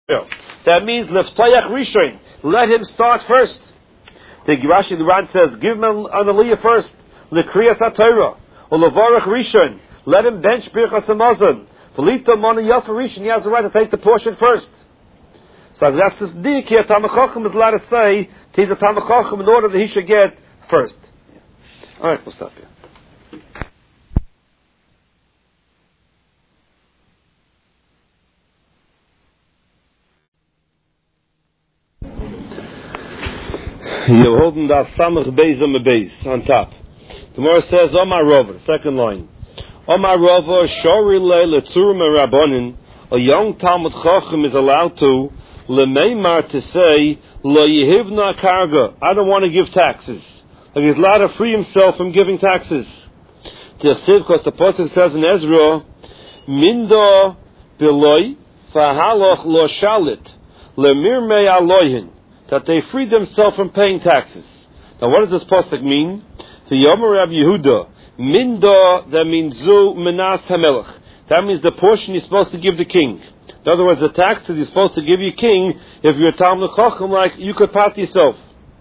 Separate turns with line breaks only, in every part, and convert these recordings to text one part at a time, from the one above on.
That means Leftayach Rishon. Let him start first. The Rashi, the Ran says, give him an aliyah first. Lekriyas HaTorah. Or Levarach Rishon. Let him bench Birchas Hamazon. V'lito Mona Yafa Rishon. He has the right to take the portion first. So that's this dik here. Talmid Chacham is allowed to say he's a Talmid Chacham in order that he should get first. All right, we'll stop here. You're holding that Samach Beis on the base on top. The Gemara says, Omar Rava, second line. Omar Rava, Shori Le'Tzurim Rabbanin, a young Talmid Chacham is allowed to, Le'meimar to say, Lo Yehivna Karga, I don't want to give taxes. Like he's allowed to free himself from giving taxes. Because the Pasuk says in Ezra, Mindo Biloi, Fahaloch Lo Shalit, Le'mirmei Alohin, that they freed themselves from paying taxes. Now what does this pasuk mean? The Yomer Rab Yehuda, Minda, that means Zu Menas HaMelech. That means the portion you're supposed to give the king. In other words, the taxes you're supposed to give your king, if you're a Talmid Chacham, like you could pat yourself.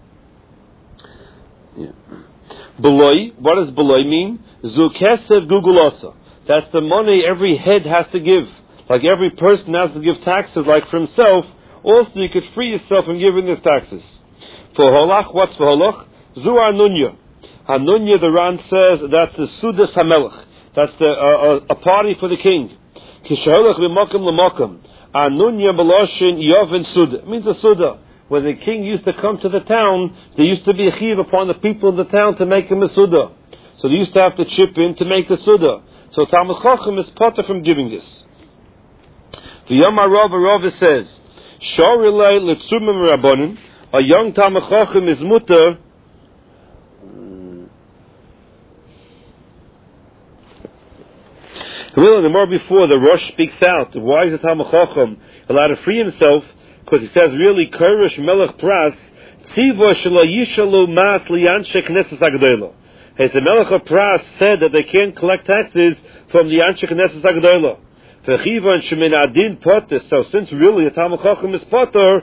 Beloi, what does Beloi mean? Zu Kesev Gugulasa. That's the money every head has to give. Like every person has to give taxes, like for himself. Also, you could free yourself from giving these taxes. For holach, what's for holach? Zu Anunya. Anunya, the Ran says, that's the Sudas HaMelech. That's a party for the king. Kishaholach b'mokim l'mokim. Anunya b'loshin yovin Suda. It means a Suda. When the king used to come to the town, there used to be a chiv upon the people in the town to make him a Suda. So they used to have to chip in to make the Suda. So Talmid Chacham is potter from giving this. The Yomar Rava says, Shorilei Litzumim Rabbanim, a young Talmid Chacham is mutter. Really, the more before the Rosh speaks out, why is the Talmid Chacham allowed to free himself? Because he says, really, Koresh Melech Pras, Tziva Shelo Yishalu Mas Lianshe Knesses Agdola. As the Melech of Pras said that they can't collect taxes from the Anshe Knesses Agdola. So since really the Talmid Chacham is potter,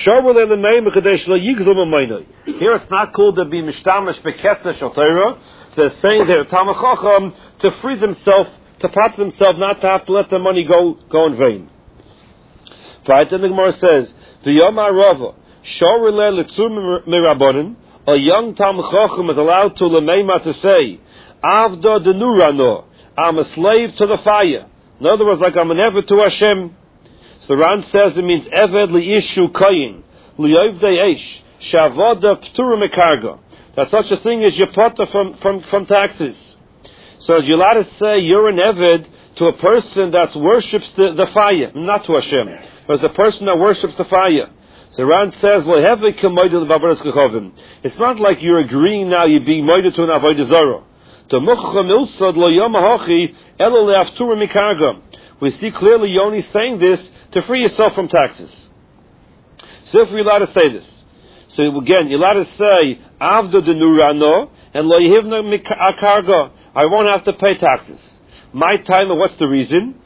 here it's not called to be mishtamish bekeseh shel Torah. They're saying there Talmid Chacham to free themselves, to pat themselves, not to have to let their money go in vain. Right, then the Gemara says, the Yomar Rava, Shorele Litzum Mirabonin, a young Talmid Chacham is allowed to lemeima to say, Avda denurano, I'm a slave to the fire. In other words, like I'm an eved to Hashem. So Ran says it means eved li'ishu kayin, li'ovdei eish, shavoda p'tura mekarga. That such a thing as your potter from taxes. So you're allowed to say you're an eved to a person that worships the fire, not to Hashem. There's a person that worships the fire. So Ran says, it's not like you're agreeing now you're being moided to an avodah zarah. We see clearly you're only saying this to free yourself from taxes. So if we're allowed to say this, so again, you're allowed to say Avda denurano and lo yehivna akarga. I won't have to pay taxes. My time, what's the reason?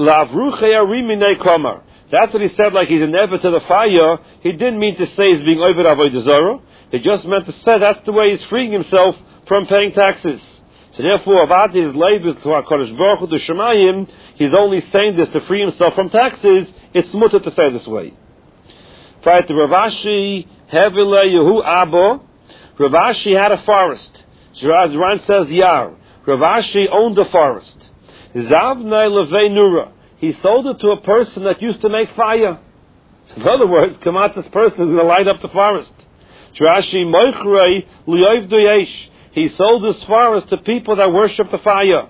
That's what he said, like he's an eved to the fire. He didn't mean to say he's being over avodah zarah. He just meant to say that's the way he's freeing himself from paying taxes. So therefore, Avadi is labeled to HaKadosh Baruch Hu, to Shemayim, he's only saying this to free himself from taxes. It's mutter to say this way. Right, the Ravashi, Hevile Yehu Abo, Ravashi had a forest. Ran says Yar. Ravashi owned a forest. Zavnei Levei Nura. He sold it to a person that used to make fire. In other words, come out, this person is going to light up the forest. Rashi Moichrei Li'ovdei Eish. He sold his forest to people that worship the fire.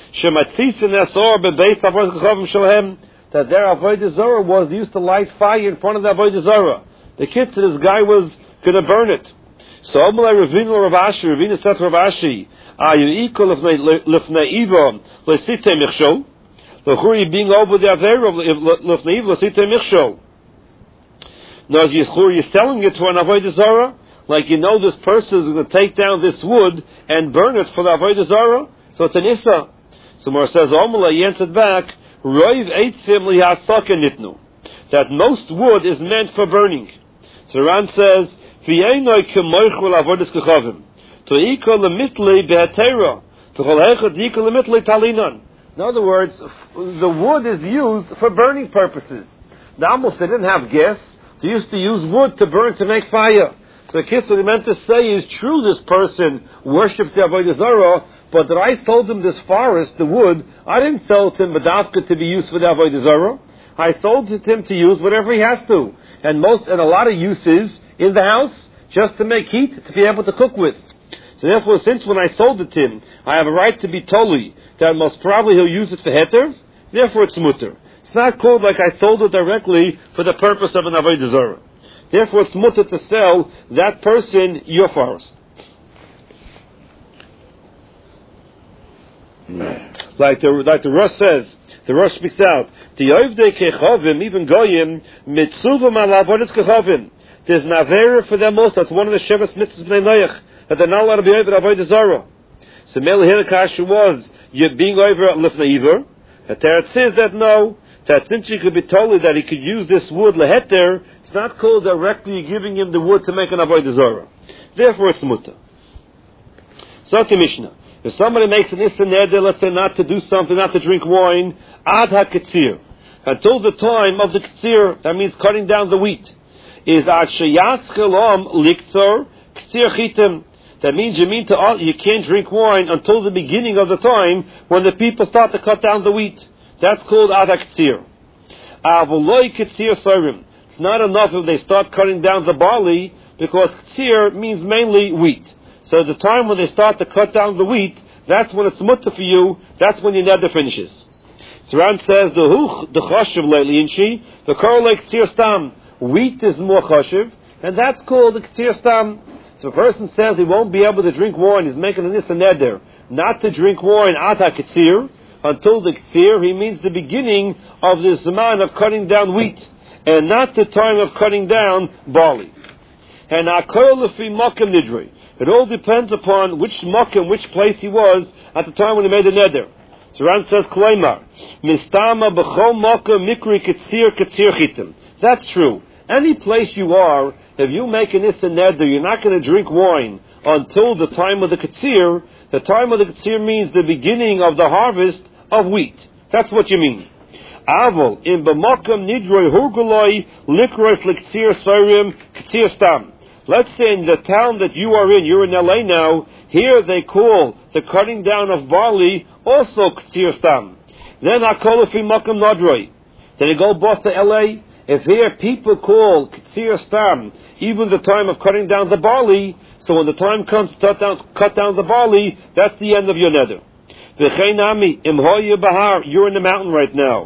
That their avodah zarah was they used to light fire in front of the avodah zarah. The kid to this guy was going to burn it. So Ravina said to Ravashi, "Are you equal lifnei iva l'sitei michshol? L'churi being over the avera lifnei iva l'sitei michshol." Now, you're selling it to an avodah zarah. Like this person is going to take down this wood and burn it for the avodah zarah. So it's an issa. So Mor says, Omala, he answered back, Roiv eitzim lihasaka nitnu. that most wood is meant for burning. So Ran says, "V'yenoi kemoichul avodas kechavim, to'ikol lemitlei behatera, v'chol hechad yikol lemitlei talinan." In other words, the wood is used for burning purposes. The Amos, they didn't have gas. They used to use wood to burn, to make fire. So the kiss, what he meant to say is, true, this person worships the Avodah Zarah, but that I sold him this forest, the wood, I didn't sell it to him Badavka to be used for the Avodah Zarah. I sold it to him to use whatever he has to. And a lot of uses in the house, just to make heat, to be able to cook with. So therefore, since when I sold it to him, I have a right to be totally, that most probably he'll use it for heter, therefore it's mutter. It's not called like I sold it directly for the purpose of an Avodah Zarah. Therefore it's mutter to sell that person your forest. Like the Rosh says, the Rosh speaks out, the Yovdei Kechavim, even Goyim, Mitzuvam al Avodas Kechavim. There's an Avera for them also. That's one of the Shevas Mitzvahs Bnei Noach, that they're not allowed to be over Avodah Zarah. So Mele Hirakasha was, you're being over Lifnei Iver. The Teretz says that no, that since he could be told that he could use this wood leheter, it's not called directly giving him the wood to make an Avodah Zarah. Therefore it's mutter. So Mishnah. If somebody makes an Issa Neder, let's say not to do something, not to drink wine, ad ha-ketzir, until the time of the ketzir, that means cutting down the wheat, is ad sheyas chelam liktzor ketzir chitim. That means you can't drink wine until the beginning of the time when the people start to cut down the wheat. That's called ad ha-ketzir. Avoloi ketzir sorim. It's not enough if they start cutting down the barley, because ketzir means mainly wheat. So the time when they start to cut down the wheat, that's when it's mutter for you, that's when your neder finishes. So Ran says, the chashiv lately inchi, the korolei k'tzir stam. Wheat is more chashiv, and that's called the k'tzir stam. So a person says he won't be able to drink wine, he's making an issa neder, not to drink wine at ha-k'tzir, until the k'tzir, he means the beginning of the zaman of cutting down wheat, and not the time of cutting down barley. And ha'kol lefi makom nidrei. It all depends upon which makom, which place he was at the time when he made the neder. So Ran says, Kleimar, Mistama b'chol makom mikri ketzir chitim. That's true. Any place you are, if you make an issa neder, you're not going to drink wine until the time of the ketzir. The time of the ketzir means the beginning of the harvest of wheat. That's what you mean. Avol, in b'makom nidroi hurguloi likros l'ketzir sorim ketzir stam. Let's say in the town that you are in, you're in LA now, here they call the cutting down of barley also k'tzir stam. Then hakol lefi makom nadroi. Then you go boss to LA, if here people call k'tzir stam, even the time of cutting down the barley, so when the time comes to cut down the barley, that's the end of your neder. V'cheinami, im hoye bahar, you're in the mountain right now.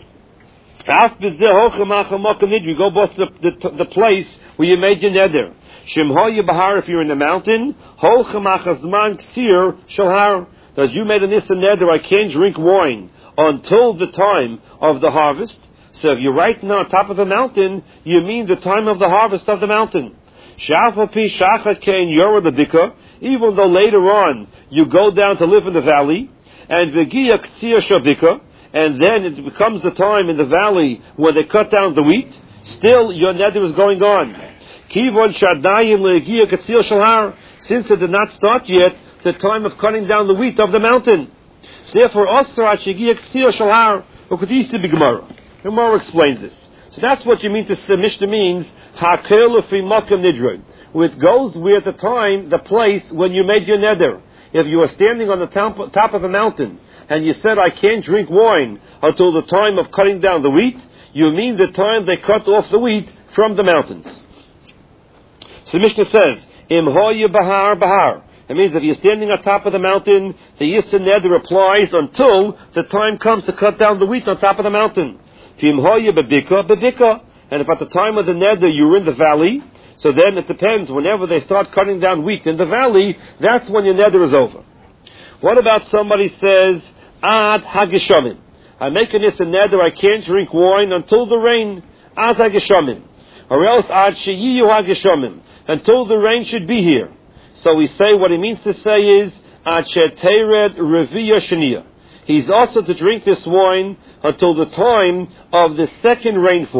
You go boss to the place where you made your neder. Shimhoye bahar, if you're in the mountain, holchamachazman ksir shalhar. As you made an issa neder, I can't drink wine until the time of the harvest. So if you're right now on top of the mountain, you mean the time of the harvest of the mountain. Shafapi shachat kein yoradadika, even though later on you go down to live in the valley, and v'giya ksir shavika, and then it becomes the time in the valley where they cut down the wheat, still your neder is going on. Kivon shadayim le'giya katzil shalhar, since it did not start yet, the time of cutting down the wheat of the mountain. So therefore, osra shegiya katzil shalhar, ukadisi b'gemara. Gemara explains this. So that's what you mean to say. Mishnah means hakel lefi makom nidron. It goes where the time, the place when you made your neder. If you are standing on the top of a mountain and you said, I can't drink wine until the time of cutting down the wheat, you mean the time they cut off the wheat from the mountains. So Mishnah says, Im hoye bahar bahar. It means if you're standing on top of the mountain, the Yisra Neder applies until the time comes to cut down the wheat on top of the mountain. Im hoye bedika, bedika. And if at the time of the Neder you're in the valley, so then it depends. Whenever they start cutting down wheat in the valley, that's when your Neder is over. What about somebody says, Ad hageshamim. I make an Yisra Neder, I can't drink wine until the rain. Ad hageshamim. Or else Ad sheyiyu hageshamim. Until the rain should be here. So we say, what he means to say is, Ad shetered reviya sheniya. He's also to drink this wine until the time of the second rainfall.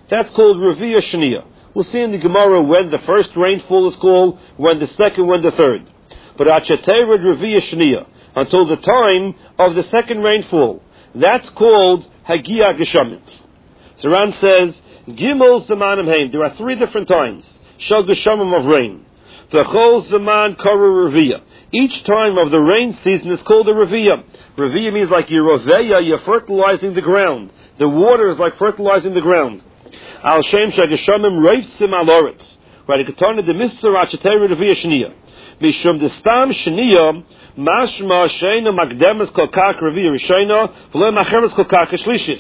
That's called Reviya Shaniya. We'll see in the Gemara when the first rainfall is called, when the second, when the third. But Achetered Reviya Shaniya, until the time of the second rainfall, that's called Hagia Geshamim. So Ran says, Gimel Zamanim Haim. There are three different times. Shal Geshamim of rain. V'chol Zaman Kara Reviya. Each time of the rain season is called a Reviya. Reviya means like you're fertilizing the ground. The water is like fertilizing the ground. Al Shem Shageshamim Reifsim Al Oretz. Right, the Ketana de Mister Achetered Reviya Shaniya. Mishum Destam Shaniya, Mashma Sheina Magdemes Kolkak Reviya Rishayna, V'le Macheres Kolkak Shlishis.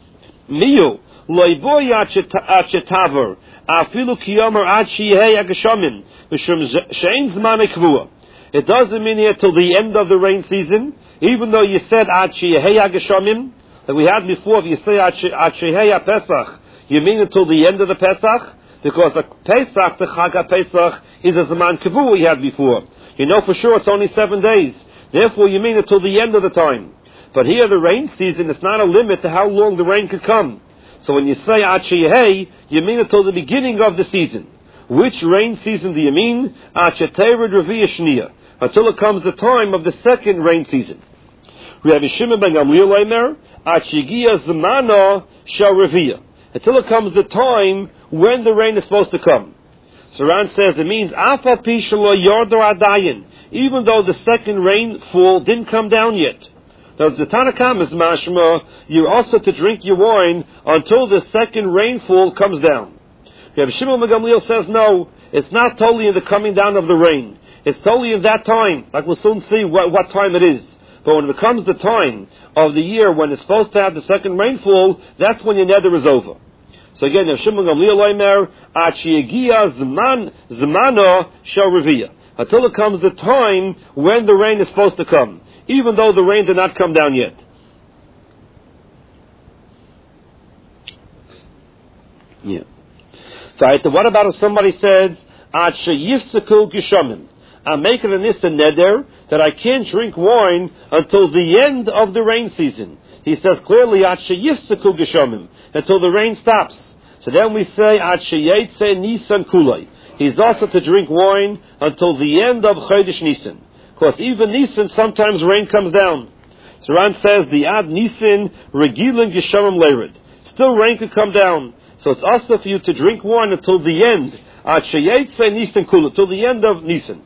Miyu, Loiboy Achetaver, Afilu Kiyomer Achi Hei Ageshamim, Mishum Shein Zman Ekvua. It doesn't mean here till the end of the rain season, even though you said Achi Hei Ageshamim, like we had before, if you say Achi Hei Pesach, you mean until the end of the Pesach? Because the Pesach, the Chag Pesach, is a Zaman Kivu we had before. You know for sure it's only 7 days. Therefore you mean until the end of the time. But here the rain season is not a limit to how long the rain could come. So when you say Achiyeh, you mean until the beginning of the season. Which rain season do you mean? Achetered Reviya Shniya. Until it comes the time of the second rain season. Rabbi Shimon ben Gamliel Omer, Achigia Zamana Shal Reviya. Until it comes the time when the rain is supposed to come. So Ran says it means Afa Pishalo Yordo Adayin, even though the second rainfall didn't come down yet. Now the Tanakam is mashma, you're also to drink your wine until the second rainfall comes down. Rabbi Shimon ben Gamliel says no, it's not totally in the coming down of the rain. It's totally in that time. Like we'll soon see what time it is. But when it becomes the time of the year when it's supposed to have the second rainfall, that's when your nether is over. So again, Rav Shimon Gamliel Omer, Achiyagia Zmano Shel Reviya. Until it comes the time when the rain is supposed to come, even though the rain did not come down yet. Yeah. So what about if somebody says, Achiyifsaku Gishamim, I'm making an Issa Neder that I can't drink wine until the end of the rain season. He says clearly, Achiyifsaku Gishamim, until the rain stops. So then we say, Achiyetze Nisan Kulai. He's also to drink wine until the end of Chodesh Nisan. Because even Nisan, sometimes rain comes down. So Ran says, the Ad Nisan Regilin Gishamim Leirid. Still rain could come down. So it's also for you to drink wine until the end. Achiyetze Nisan Kulai, till the end of Nisan.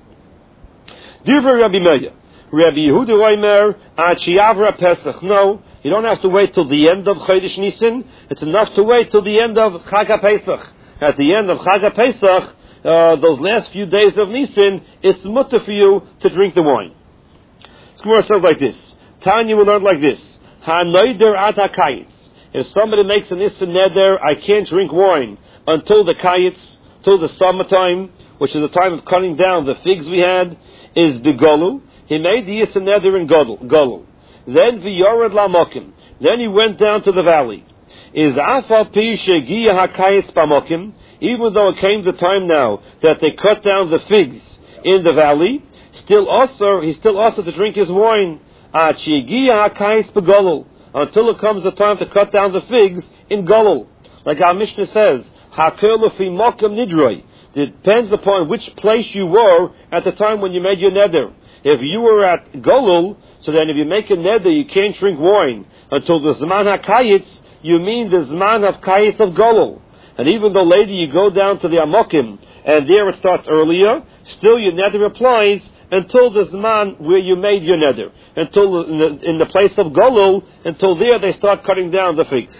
Divra Rabbi Meir. Rabbi Yehuda Omer, Achiyavra Pesach. No. You don't have to wait till the end of Chodesh Nisan. It's enough to wait till the end of Chag HaPesach. At the end of Chag HaPesach, those last few days of Nisan, it's mutter for you to drink the wine. The Gemara says like this. Tanya will learn like this. Ha-noider ad ha-kayitz. If somebody makes an issa neder, I can't drink wine until the kayitz, till the summertime, which is the time of cutting down the figs we had, is the golu. He made the issa neder in golu. Then v'yored lamokim. Then he went down to the valley. Is afa pi shegiya hakayitz pamokim. Even though it came the time now that they cut down the figs in the valley, he still also to drink his wine. Shegiya hakayitz begolul. Until it comes the time to cut down the figs in golul. Like our Mishnah says, hakel fi mokim nidroi. It depends upon which place you were at the time when you made your neder. If you were at golul, so then if you make a neder, you can't drink wine until the Zman HaKayitz, you mean the Zman of Kayitz of Golul. And even though later you go down to the Amokim, and there it starts earlier, still your neder applies until the Zman where you made your neder. Until in the place of Golul, until there they start cutting down the figs.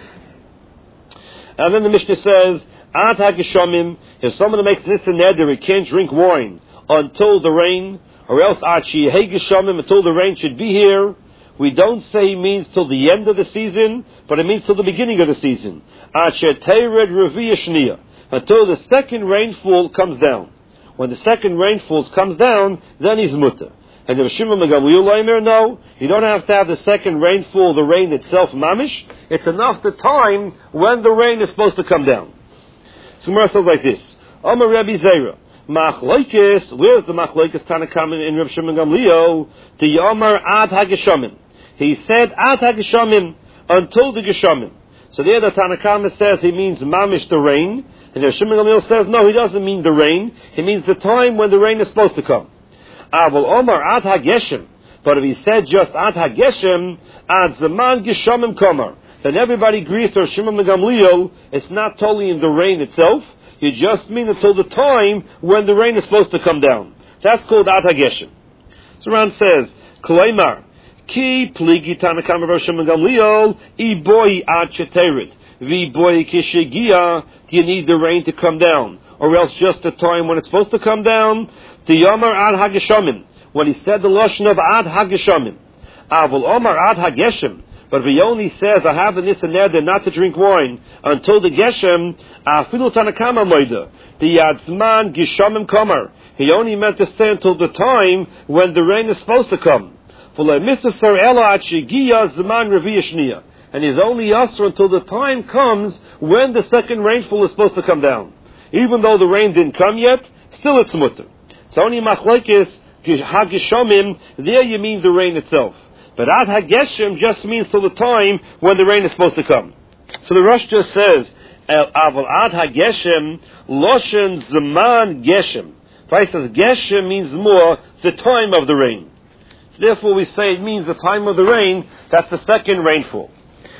And then the Mishnah says, Ad HaGeshamim, if someone makes this a neder, he can't drink wine until the rain, or else Achiyeh Geshamim, until the rain should be here. We don't say he means till the end of the season, but it means till the beginning of the season. Achetered Reviya Shniya, until the second rainfall comes down. When the second rainfall comes down, then he's mutter. And the Shimon ben Gamliel Omer, no, you don't have to have the second rainfall, the rain itself, mamish. It's enough the time when the rain is supposed to come down. So Gemara says like this: Amar Rabbi Zera. Machlokes, where's the Machlokes Tanakam in Rav Shimon Gamliel? To Yomar Ad HaGeshamim. He said Ad HaGeshamim, until the Geshamim. So there the Tanakama says he means mamish the rain, and the Shimon Gamliel says no, he doesn't mean the rain. He means the time when the rain is supposed to come. Aval Omar ad hageshem. But if he said just ad hageshem, ad zaman geshamim kamar, then everybody agrees to Shimon Gamliel. It's not totally in the rain itself. You just mean until the time when the rain is supposed to come down. That's called ad hageshem. So Ran says, Kloimar, ki pligi tanakam of Shimon Gamliel, I boy ad cheterit, vi boy kishegia, do you need the rain to come down? Or else just the time when it's supposed to come down? The Yomar ad hageshamim, when he said the lashon of ad hageshamim. Avol Omar ad hageshem, but if he only says, I have in this and that, not to drink wine until the geshem, afilu tanakama moida, the yadzman geshamim kamar. He only meant to say until the time when the rain is supposed to come. And he's only yasser until the time comes when the second rainfall is supposed to come down. Even though the rain didn't come yet, still it's mutter. So only machlekes hageshamim, there you mean the rain itself. But ad hageshem just means till the time when the rain is supposed to come. So the Rosh just says, aval ad hageshem loshen zaman geshem. If I says geshem means more the time of the rain. So therefore we say it means the time of the rain, that's the second rainfall.